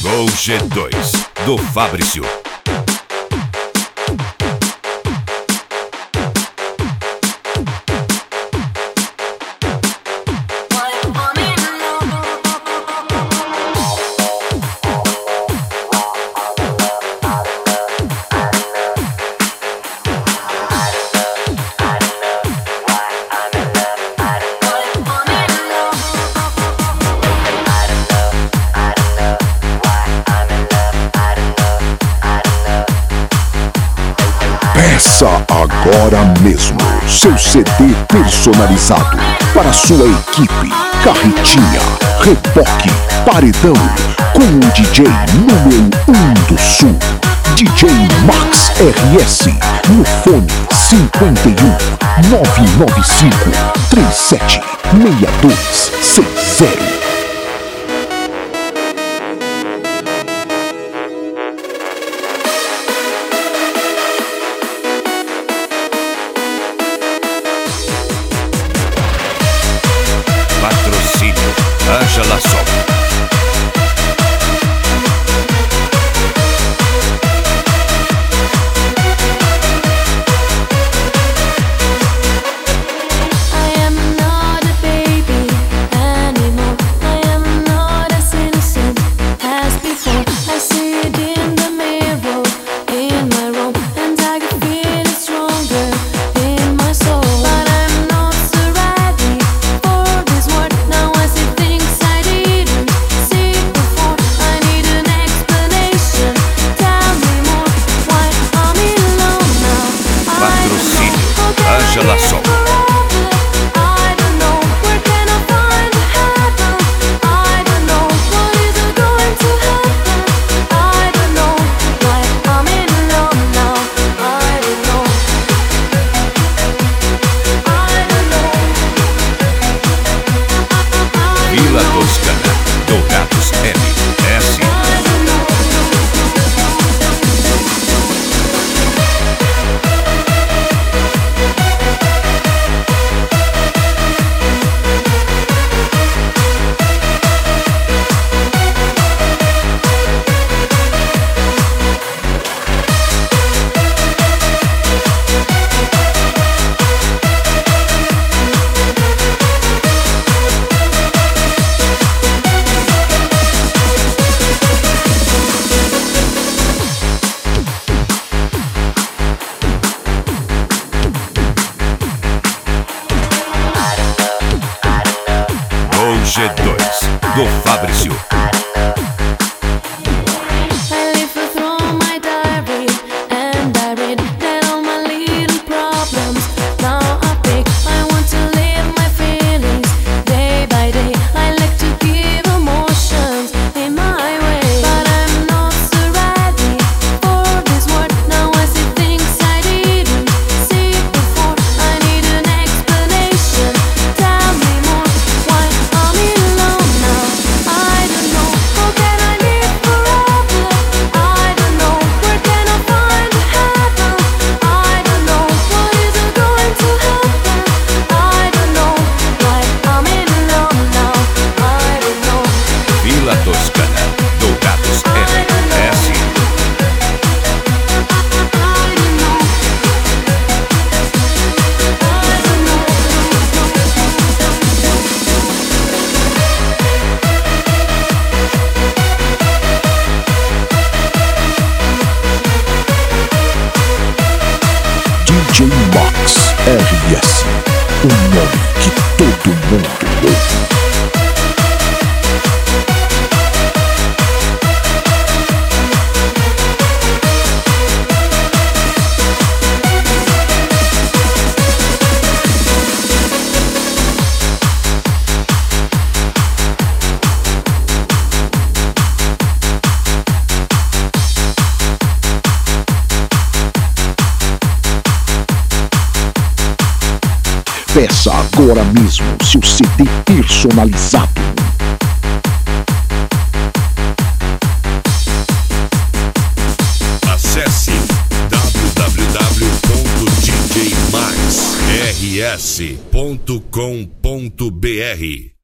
Gol G2 do Fabrício. Peça agora mesmo seu CD personalizado para sua equipe, carretinha, reboque, paredão, com o DJ número 1 do Sul, DJ Max RS, no fone 51 995 37 6260. Patrocínio Ângela Sol. Ângela Sol. Vila Toscana, Dourados MS. G2 do Fabrício. Vila Toscana, Dourados MS. DJ Max RS, o nome que todo mundo ouve. Peça agora mesmo seu CD personalizado. Acesse www.djmaxrs.com.br